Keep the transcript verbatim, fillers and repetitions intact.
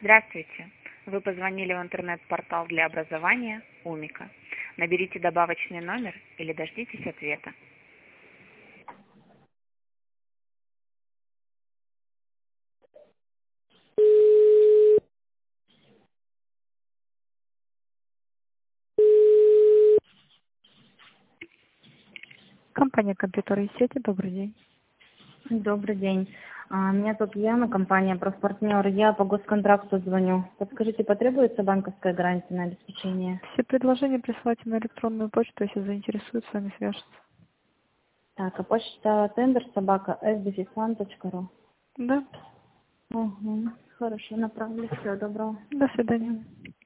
Здравствуйте. Вы позвонили в интернет-портал для образования Умика. Наберите добавочный номер или дождитесь ответа. Компания «Компьютеры и сети». Добрый день. Добрый день. А, Меня зовут Яна, компания «Профпартнер». Я по госконтракту звоню. Подскажите, потребуется банковская гарантия на обеспечение? Все предложения присылайте на электронную почту, если заинтересуют, с вами свяжутся. Так, а почта тендер собака эс дефислан точка ру. Да. Угу. Хорошо, направлю. Всего доброго. До свидания.